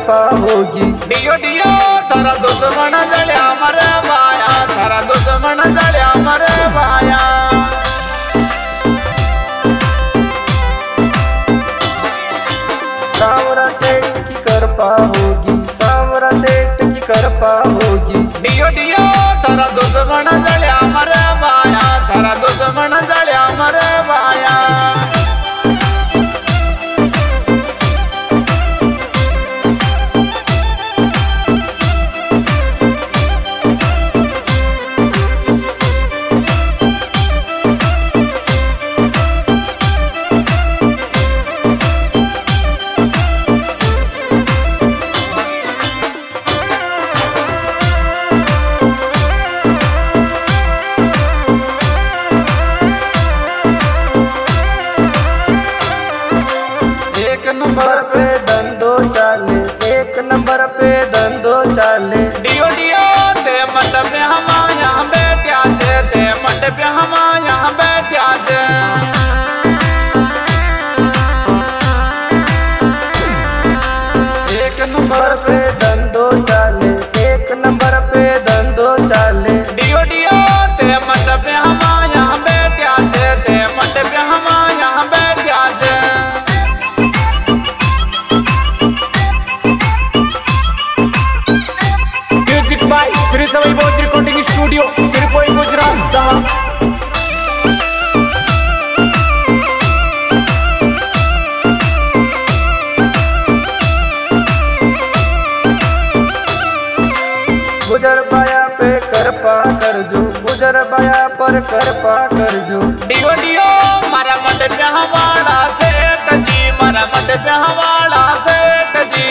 कृपा होगी। Deo deo थारा दुश्मन जड़िया मरे भाया, थारा दुश्मन जड़िया मरे भाया। सावरा सेठ की कृपा होगी, सावरा सेठ की कृपा होगी। डियो डियो थारा दुश्मन जड़िया मरे भाया, थारा दुश्मन जड़िया मरे भाया। एक नंबर पे धंधो चाले, एक नंबर पे धंधो चाले। डियो डियो ते मंडप पे हम यहाँ बैठ्या छे, ते मंडप पे हम यहाँ बैठ्या छे। एक नंबर पे धंधो चाले, एक नंबर पे धंधो चाले। डियो डियो ते मंडप पे हम यहाँ बैठ्या छे, ते मंडप पे हम यहाँ बैठ्या छे। Music by Shri Sawai Bhoj recording studio Tirupati Gujarat साहब। गुजर बाया पे कृपा करजो, गुजर बाया पर कृपा करजो। डियो डियो मारा मंडप पे हवाला सेठ जी, मारा मंडप पे हवाला सेठ जी।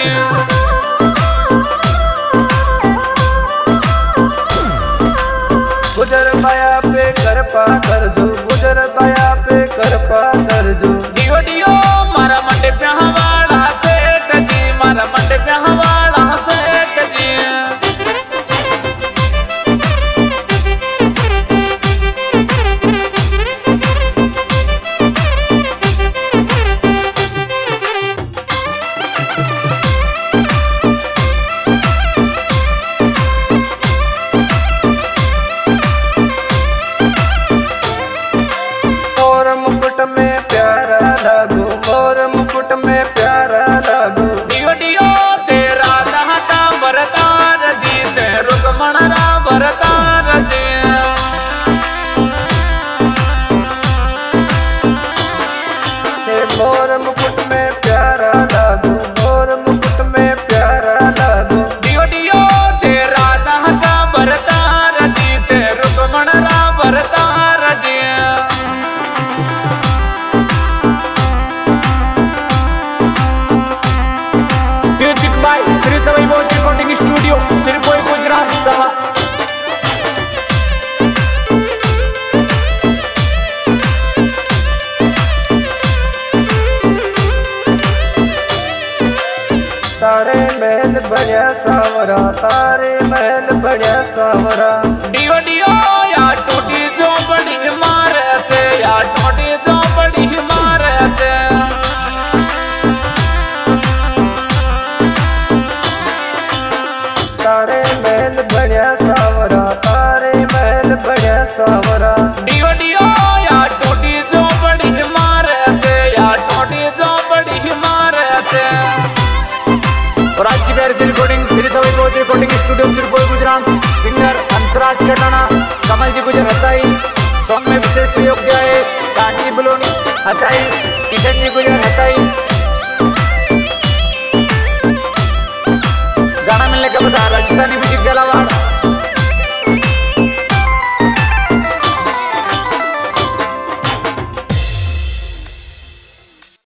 गुजर बाया पे कृपा करजो, गुजर बाया पे कृपा करजो। डियो डियो मारा मंडप पे हवाला सेठ जी, मारा मंडप पे हवाला सेठ जी। मोर मुकुट में प्यारा लागो, मोर मुकुट में प्यारा लागो। डियो डियो तेरा दहता बरतार जी, ते रुकमण रा बरतार जी। ते मोर मुकुट में प्यारा लागो, मोर मुकुट में प्यारा लागो। डियो डियो तेरा दहता बरतार जी, ते रुकमण रा बरतार जी। Music by Shri Sawai Bhoj recording studio Tirupati Gujarat साहब। तारे महल बढ़िया सावरा, तारे महल बढ़िया सावरा। डियो डियो या टूटी जो बड़ी मारे छे, या टूटी जो बड़ी मारे छे। तारे महल बढ़िया सावरा, तारे महल बढ़िया सावरा। डियो डियो या टूटी जो बड़ी मारे छे, या टूटी जो बड़ी मारे छे। और आज की प्यारी सी recording Shri Sawai Bhoj recording studio Tirupati Gujarat. Singer अंतराज चटाना, कमल जी गुजर हताई। सॉन्ग में विशेष सहयोग दिया है कांटी बलोनी हताई, किशन जी गुजर हताई।